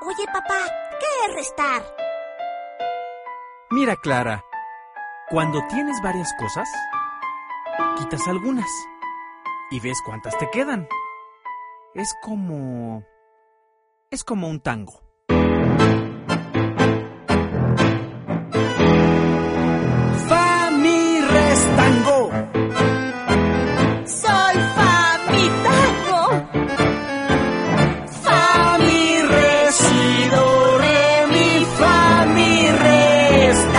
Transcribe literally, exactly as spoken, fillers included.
Oye, papá, ¿qué es restar? Mira, Clara, cuando tienes varias cosas, quitas algunas y ves cuántas te quedan. Es como... es como un tango.